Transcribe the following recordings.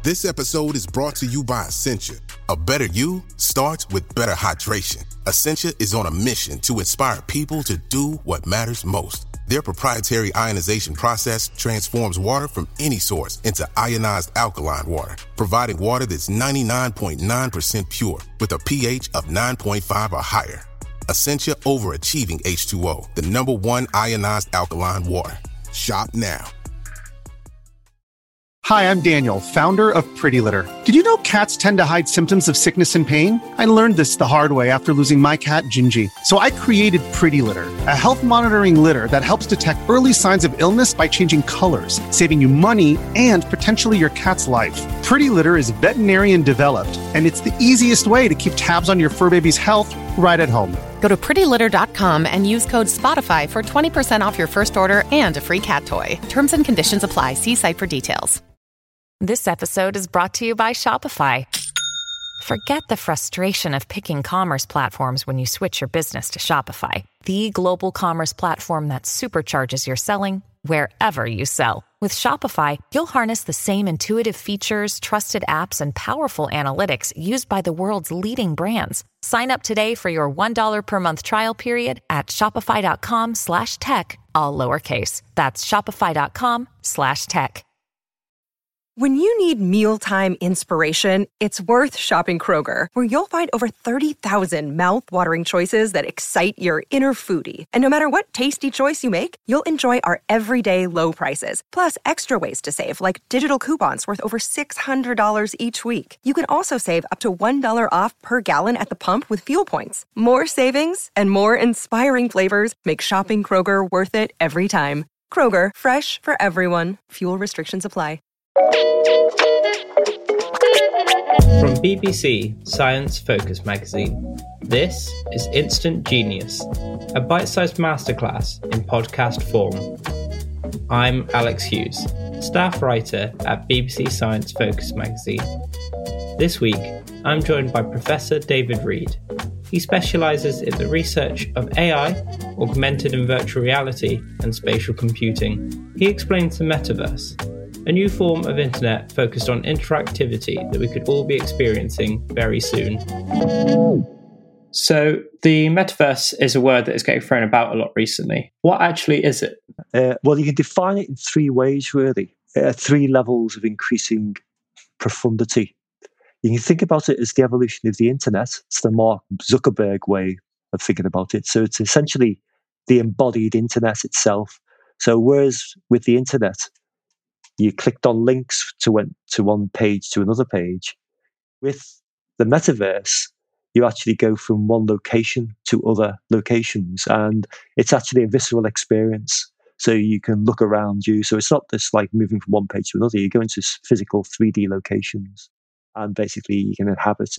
This episode is brought to you by Essentia. A better you starts with better hydration. Essentia is on a mission to inspire people to do what matters most. Their proprietary ionization process transforms water from any source into ionized alkaline water, providing water that's 99.9% pure with a pH of 9.5 or higher. Essentia overachieving H2O, the #1 ionized alkaline water. Shop now. Hi, I'm Daniel, founder of Pretty Litter. Did you know cats tend to hide symptoms of sickness and pain? I learned this the hard way after losing my cat, Gingy. So I created Pretty Litter, a health monitoring litter that helps detect early signs of illness by changing colors, saving you money and potentially your cat's life. Pretty Litter is veterinarian developed, and it's the easiest way to keep tabs on your fur baby's health right at home. Go to prettylitter.com and use code SPOTIFY for 20% off your first order and a free cat toy. Terms and conditions apply. See site for details. This episode is brought to you by Shopify. Forget the frustration of picking commerce platforms when you switch your business to Shopify, the global commerce platform that supercharges your selling wherever you sell. With Shopify, you'll harness the same intuitive features, trusted apps, and powerful analytics used by the world's leading brands. Sign up today for your $1 per month trial period at shopify.com/tech, all lowercase. That's shopify.com/tech. When you need mealtime inspiration, it's worth shopping Kroger, where you'll find over 30,000 mouth-watering choices that excite your inner foodie. And no matter what tasty choice you make, you'll enjoy our everyday low prices, plus extra ways to save, like digital coupons worth over $600 each week. You can also save up to $1 off per gallon at the pump with fuel points. More savings and more inspiring flavors make shopping Kroger worth it every time. Kroger, fresh for everyone. Fuel restrictions apply. From BBC Science Focus magazine, this is Instant Genius, a bite-sized masterclass in podcast form. I'm Alex Hughes, staff writer at BBC Science Focus magazine. This week, I'm joined by Professor David Reed. He specialises in the research of AI, augmented and virtual reality, and spatial computing. He explains the metaverse, a new form of internet focused on interactivity that we could all be experiencing very soon. So the metaverse is a word that is getting thrown about a lot recently. What actually is it? Well, you can define it in three ways, really. 3 levels of increasing profundity. You can think about it as the evolution of the internet. It's the Mark Zuckerberg way of thinking about it. So it's essentially the embodied internet itself. So whereas with the internet, you clicked on links to one page to another page. With the metaverse, you actually go from one location to other locations, and it's actually a visceral experience. So you can look around you. So it's not just like moving from one page to another. You go into physical 3D locations, and basically you can inhabit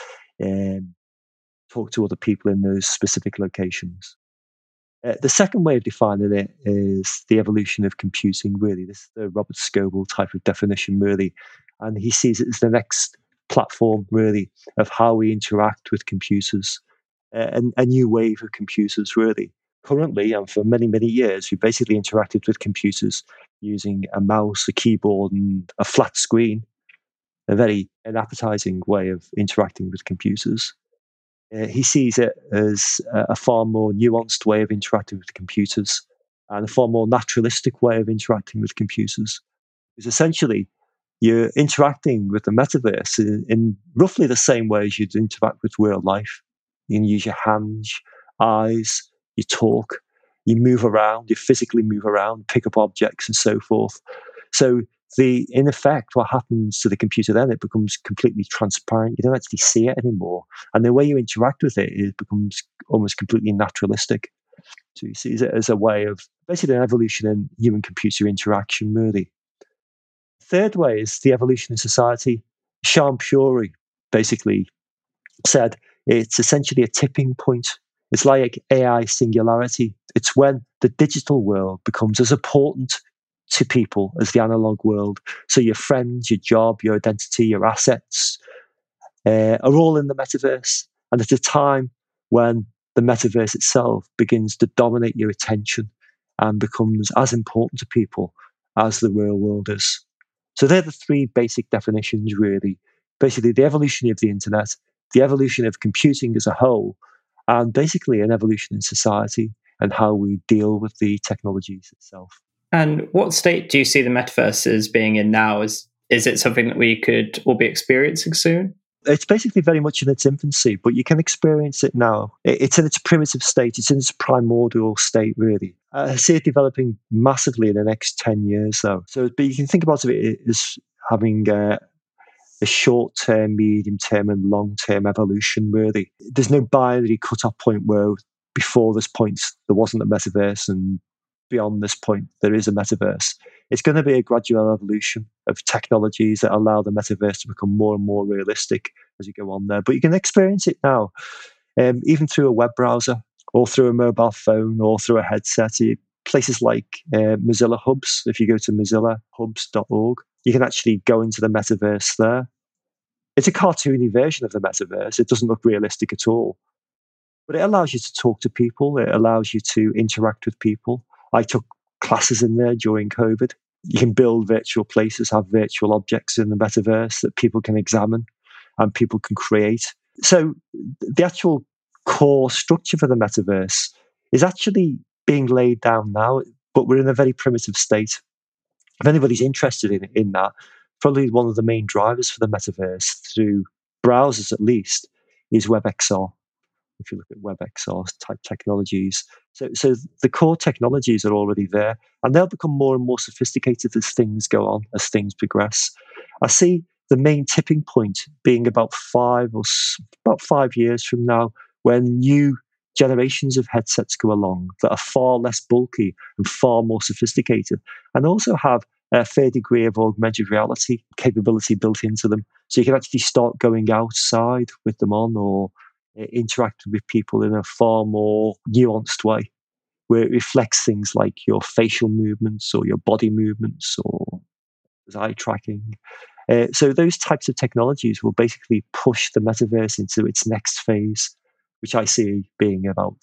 and talk to other people in those specific locations. The second way of defining it is the evolution of computing, really. This is the Robert Scoble type of definition, really. And he sees it as the next platform, really, of how we interact with computers, and a new wave of computers, really. Currently, and for many, many years, we basically interacted with computers using a mouse, a keyboard, and a flat screen, a very unappetizing way of interacting with computers. He sees it as a far more nuanced way of interacting with computers, and a far more naturalistic way of interacting with computers. Because essentially, you're interacting with the metaverse in roughly the same way as you'd interact with real life. You can use your hands, eyes, you talk, you move around, you physically move around, pick up objects and so forth. So in effect, what happens to the computer then, it becomes completely transparent. You don't actually see it anymore. And the way you interact with it becomes almost completely naturalistic. So you see it as a way of basically an evolution in human-computer interaction, really. Third way is the evolution of society. Shyam Puri basically said it's essentially a tipping point. It's like AI singularity. It's when the digital world becomes as important to people as the analog world. So your friends, your job, your identity, your assets are all in the metaverse. And at a time when the metaverse itself begins to dominate your attention and becomes as important to people as the real world is. So they're the three basic definitions, really. Basically, the evolution of the internet, the evolution of computing as a whole, and basically an evolution in society and how we deal with the technologies itself. And what state do you see the metaverse as being in now? Is it something that we could all be experiencing soon? It's basically very much in its infancy, but you can experience it now. It's in its primitive state. It's in its primordial state, really. I see it developing massively in the next 10 years, though. But you can think about it as having a short-term, medium-term, and long-term evolution, really. There's no binary cut-off point where before this point there wasn't a metaverse, and beyond this point there is a metaverse. It's going to be a gradual evolution of technologies that allow the metaverse to become more and more realistic as you go on there. But you can experience it now, even through a web browser or through a mobile phone or through a headset. Places like Mozilla Hubs, if you go to mozillahubs.org, you can actually go into the metaverse there. It's a cartoony version of the metaverse. It doesn't look realistic at all. But it allows you to talk to people. It allows you to interact with people. I took classes in there during COVID. You can build virtual places, have virtual objects in the metaverse that people can examine and people can create. So the actual core structure for the metaverse is actually being laid down now, but we're in a very primitive state. If anybody's interested in that, probably one of the main drivers for the metaverse through browsers at least is WebXR. If you look at WebXR type technologies. So the core technologies are already there, and they'll become more and more sophisticated as things go on, as things progress. I see the main tipping point being about 5 years from now, when new generations of headsets go along that are far less bulky and far more sophisticated, and also have a fair degree of augmented reality capability built into them. So you can actually start going outside with them on, or interacting with people in a far more nuanced way, where it reflects things like your facial movements or your body movements or eye tracking. So those types of technologies will basically push the metaverse into its next phase, which I see being about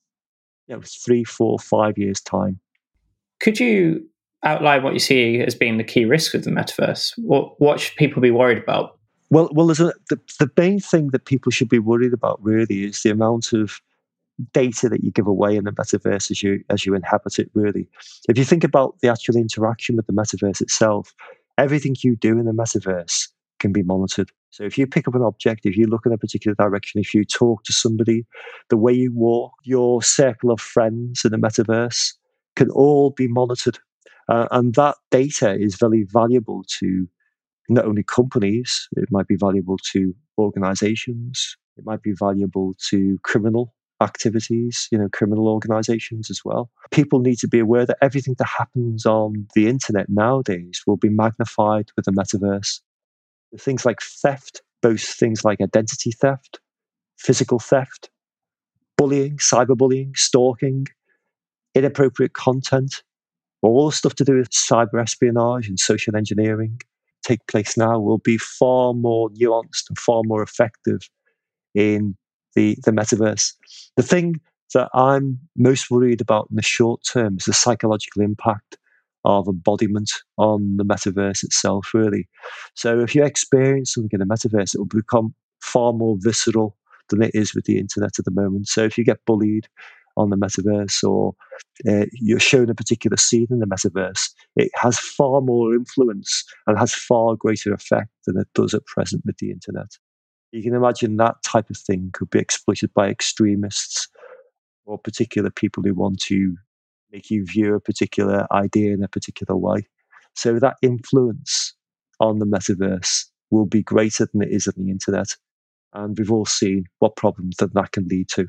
3, 4, 5 years' time. Could you outline what you see as being the key risks with the metaverse? What should people be worried about? Well, the main thing that people should be worried about really is the amount of data that you give away in the metaverse as you inhabit it, really. If you think about the actual interaction with the metaverse itself, everything you do in the metaverse can be monitored. So if you pick up an object, if you look in a particular direction, if you talk to somebody, the way you walk, your circle of friends in the metaverse can all be monitored. And that data is very valuable to not only companies, it might be valuable to organizations, it might be valuable to criminal activities, criminal organizations as well. People need to be aware that everything that happens on the internet nowadays will be magnified with the metaverse. Things like theft, both things like identity theft, physical theft, bullying, cyberbullying, stalking, inappropriate content, all the stuff to do with cyber espionage and social engineering take place now will be far more nuanced and far more effective in the metaverse. The thing that I'm most worried about in the short term is the psychological impact of embodiment on the metaverse itself, really. So if you experience something in the metaverse, it will become far more visceral than it is with the internet at the moment. So if you get bullied on the metaverse, or you're shown a particular scene in the metaverse, it has far more influence and has far greater effect than it does at present with the internet. You can imagine that type of thing could be exploited by extremists or particular people who want to make you view a particular idea in a particular way. So that influence on the metaverse will be greater than it is on the internet. And we've all seen what problems that can lead to.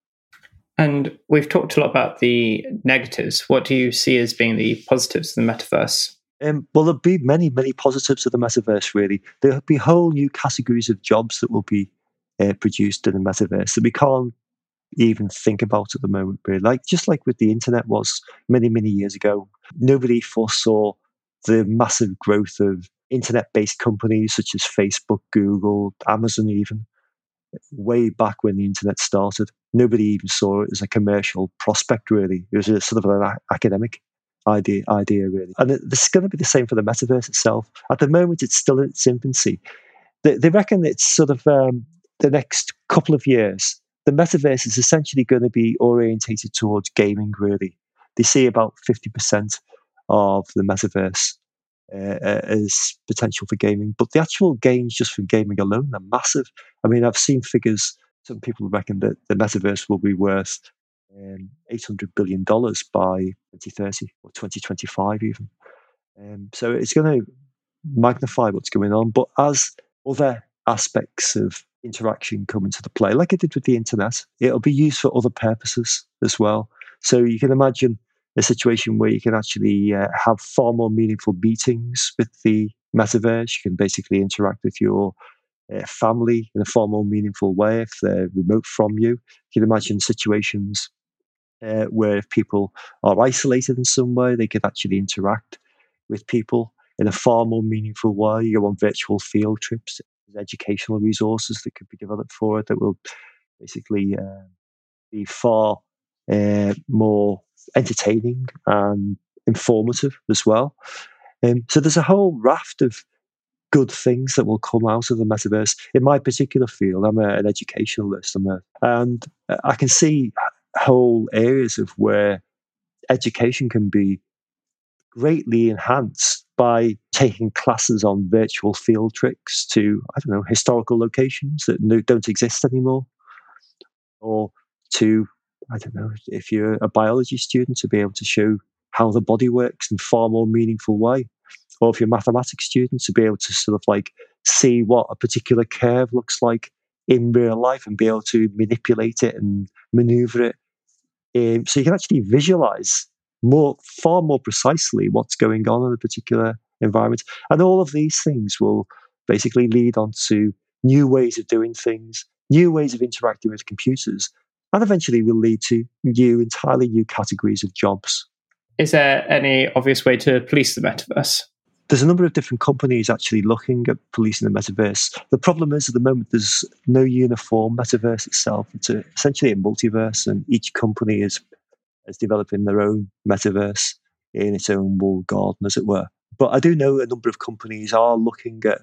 And we've talked a lot about the negatives. What do you see as being the positives of the metaverse? Well, there'll be many, many positives of the metaverse, really. There'll be whole new categories of jobs that will be produced in the metaverse that we can't even think about at the moment, really. Just like with the internet was many, many years ago. Nobody foresaw the massive growth of internet-based companies such as Facebook, Google, Amazon even, way back when the internet started. Nobody even saw it as a commercial prospect, really. It was a sort of an academic idea really. And this is going to be the same for the metaverse itself. At the moment, it's still in its infancy. They reckon it's sort of the next couple of years, the metaverse is essentially going to be orientated towards gaming, really. They see about 50% of the metaverse as potential for gaming. But the actual gains just from gaming alone are massive. I mean, I've seen figures, some people reckon that the metaverse will be worth $800 billion by 2030 or 2025 even. So it's going to magnify what's going on. But as other aspects of interaction come into the play, like it did with the internet, it'll be used for other purposes as well. So you can imagine a situation where you can actually have far more meaningful meetings with the metaverse. You can basically interact with your family in a far more meaningful way if they're remote from you. You can imagine situations where if people are isolated in some way, they could actually interact with people in a far more meaningful way. You go on virtual field trips. There's educational resources that could be developed for it that will basically be far more entertaining and informative as well. So there's a whole raft of good things that will come out of the metaverse. In my particular field, I'm an educationalist, and I can see whole areas of where education can be greatly enhanced by taking classes on virtual field trips to, I don't know, historical locations that don't exist anymore, or to, I don't know, if you're a biology student, to be able to show how the body works in a far more meaningful way, or if you're a mathematics student, to be able to sort of like see what a particular curve looks like in real life and be able to manipulate it and maneuver it. So you can actually visualize far more precisely what's going on in a particular environment. And all of these things will basically lead on to new ways of doing things, new ways of interacting with computers, and eventually will lead to entirely new categories of jobs. Is there any obvious way to police the metaverse? There's a number of different companies actually looking at policing the metaverse. The problem is, at the moment, there's no uniform metaverse itself. It's essentially a multiverse, and each company is developing their own metaverse in its own walled garden, as it were. But I do know a number of companies are looking at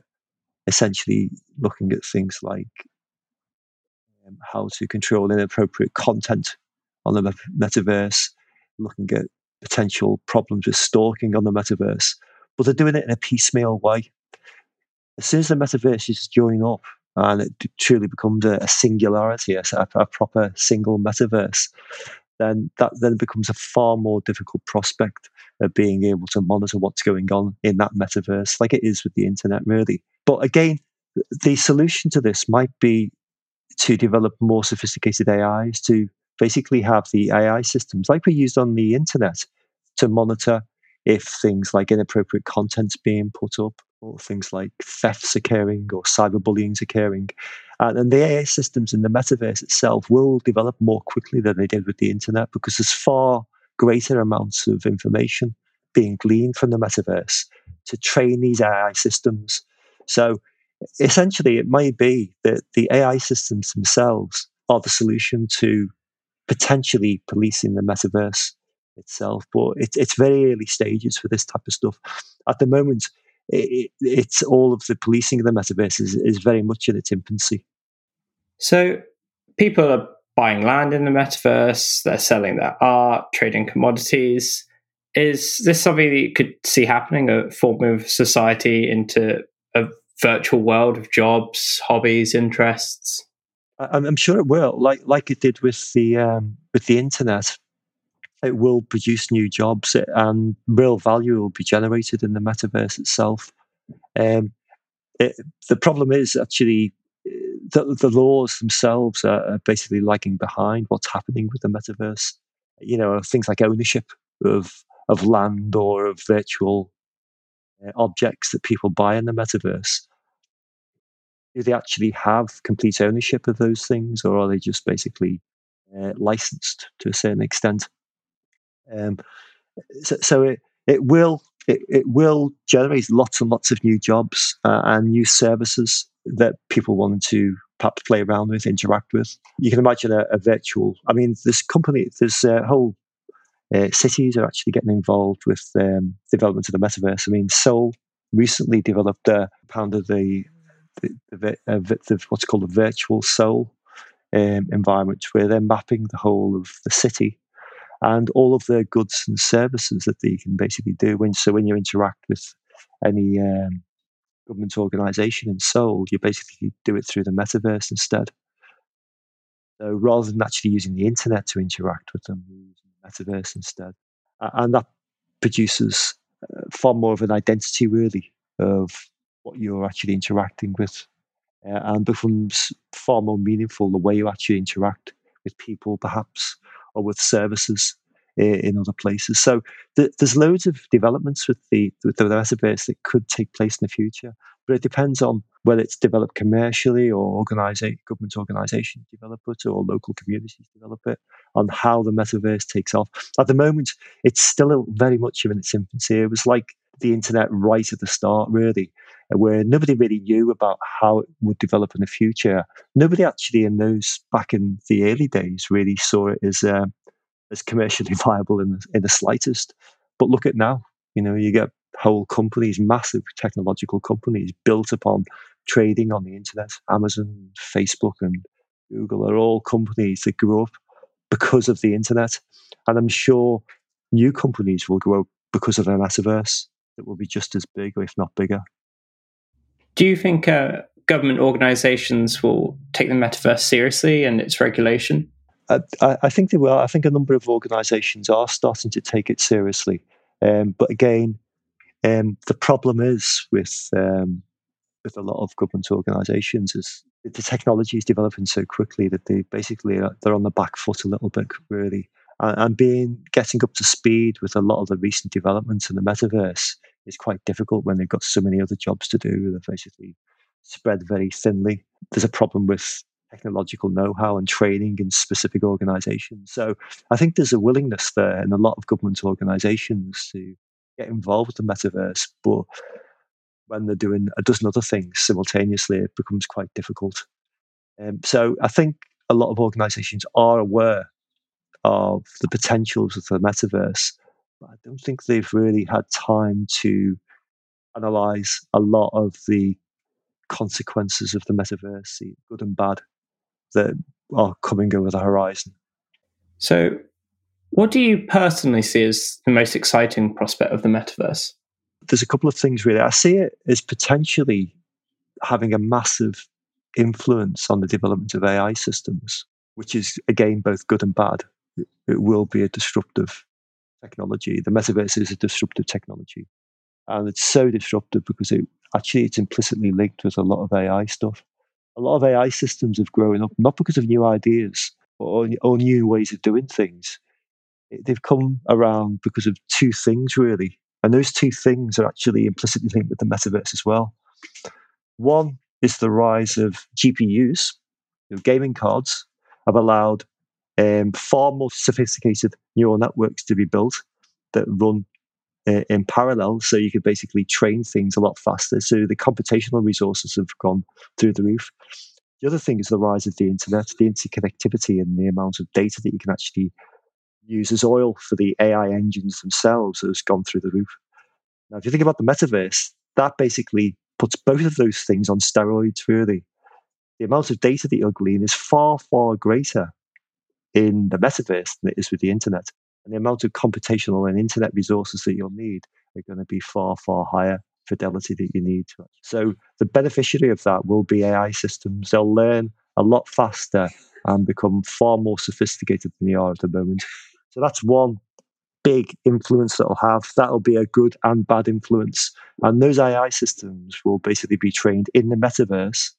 things like how to control inappropriate content on the metaverse, looking at potential problems with stalking on the metaverse. But they're doing it in a piecemeal way. As soon as the metaverse is joined up and it truly becomes a singularity, a proper single metaverse, then it becomes a far more difficult prospect of being able to monitor what's going on in that metaverse, like it is with the internet, really. But again, the solution to this might be to develop more sophisticated AIs, to basically have the AI systems like we used on the internet to monitor if things like inappropriate content's being put up, or things like thefts occurring or cyberbullying's occurring. And the AI systems in the metaverse itself will develop more quickly than they did with the internet, because there's far greater amounts of information being gleaned from the metaverse to train these AI systems. So essentially, it may be that the AI systems themselves are the solution to potentially policing the metaverse itself. But it's very early stages for this type of stuff. At the moment, it's all of the policing of the metaverse is very much in its infancy. So people are buying land in the metaverse, they're selling their art, trading commodities. Is this something that you could see happening, a form of society into a virtual world of jobs, hobbies, interests? I'm sure it will, like it did with the internet. It will produce new jobs, and real value will be generated in the metaverse itself. The problem is actually the laws themselves are basically lagging behind what's happening with the metaverse. You know, things like ownership of land or of virtual objects that people buy in the metaverse. Do they actually have complete ownership of those things, or are they just basically licensed to a certain extent? So it will generate lots and lots of new jobs and new services that people want to perhaps play around with, interact with. You can imagine a virtual. I mean, there's a whole cities are actually getting involved with development of the metaverse. I mean, Seoul recently developed founded the what's called a virtual Seoul environment, where they're mapping the whole of the city and all of the goods and services that you can basically do. When you interact with any government organisation in Seoul, you basically do it through the metaverse instead. So rather than actually using the internet to interact with them, you're using the metaverse instead. And that produces far more of an identity, really, of what you're actually interacting with, and becomes far more meaningful the way you actually interact with people, perhaps, or with services in other places. So there's loads of developments with the metaverse that could take place in the future, but it depends on whether it's developed commercially or government organisations develop it or local communities develop it, on how the metaverse takes off. At the moment, it's still very much in its infancy. It was like the internet right at the start, really, where nobody really knew about how it would develop in the future. Nobody actually back in the early days really saw it as commercially viable in the slightest. But look at now, you get whole companies, massive technological companies built upon trading on the internet. Amazon, Facebook, and Google are all companies that grew up because of the internet. And I'm sure new companies will grow because of the metaverse that will be just as big, or if not bigger. Do you think government organisations will take the metaverse seriously and its regulation? I think they will. I think a number of organisations are starting to take it seriously. But again, the problem is with a lot of government organisations is that the technology is developing so quickly that they're on the back foot a little bit, really. And getting up to speed with a lot of the recent developments in the metaverse is quite difficult when they've got so many other jobs to do. They're basically spread very thinly. There's a problem with technological know-how and training in specific organisations. So I think there's a willingness there in a lot of government organisations to get involved with the metaverse, but when they're doing a dozen other things simultaneously, it becomes quite difficult. So I think a lot of organisations are aware of the potentials of the metaverse, but I don't think they've really had time to analyse a lot of the consequences of the metaverse, the good and bad, that are coming over the horizon. So what do you personally see as the most exciting prospect of the metaverse? There's a couple of things, really. I see it as potentially having a massive influence on the development of AI systems, which is, again, both good and bad. It will be a disruptive technology. The metaverse is a disruptive technology. And it's so disruptive because it's implicitly linked with a lot of AI stuff. A lot of AI systems have grown up, not because of new ideas or new ways of doing things. They've come around because of two things, really. And those two things are actually implicitly linked with the metaverse as well. One is the rise of GPUs. Gaming cards have allowed far more sophisticated neural networks to be built that run in parallel, so you could basically train things a lot faster. So the computational resources have gone through the roof. The other thing is the rise of the internet, the interconnectivity, and the amount of data that you can actually use as oil for the AI engines themselves has gone through the roof. Now, if you think about the metaverse, that basically puts both of those things on steroids, really. The amount of data that you'll glean is far, far greater in the metaverse than it is with the internet. And the amount of computational and internet resources that you'll need are going to be far, far higher fidelity that you need. So the beneficiary of that will be AI systems. They'll learn a lot faster and become far more sophisticated than they are at the moment. So that's one big influence that will have. That'll be a good and bad influence. And those AI systems will basically be trained in the metaverse.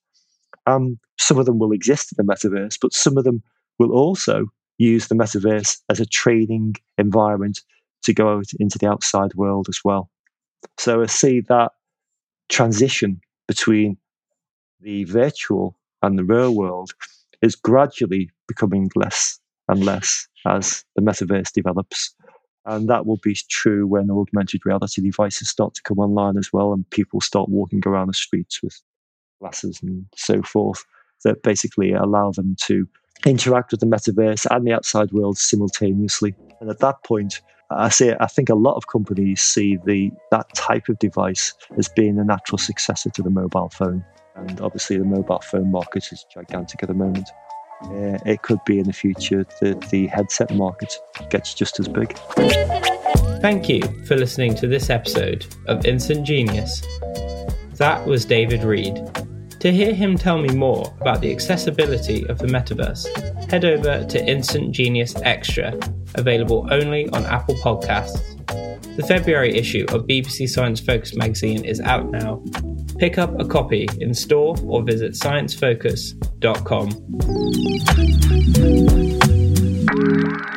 Some of them will exist in the metaverse, but some of them will also use the metaverse as a training environment to go out into the outside world as well. So I see that transition between the virtual and the real world is gradually becoming less and less as the metaverse develops. And that will be true when augmented reality devices start to come online as well, and people start walking around the streets with glasses and so forth that basically allow them to interact with the metaverse and the outside world simultaneously And at that point, I think a lot of companies see that type of device as being a natural successor to the mobile phone. And obviously the mobile phone market is gigantic at the moment. It could be in the future that the headset market gets just as big. Thank you for listening to this episode of Instant Genius. That was David Reed. To hear him tell me more about the accessibility of the metaverse, head over to Instant Genius Extra, available only on Apple Podcasts. The February issue of BBC Science Focus magazine is out now. Pick up a copy in store or visit sciencefocus.com.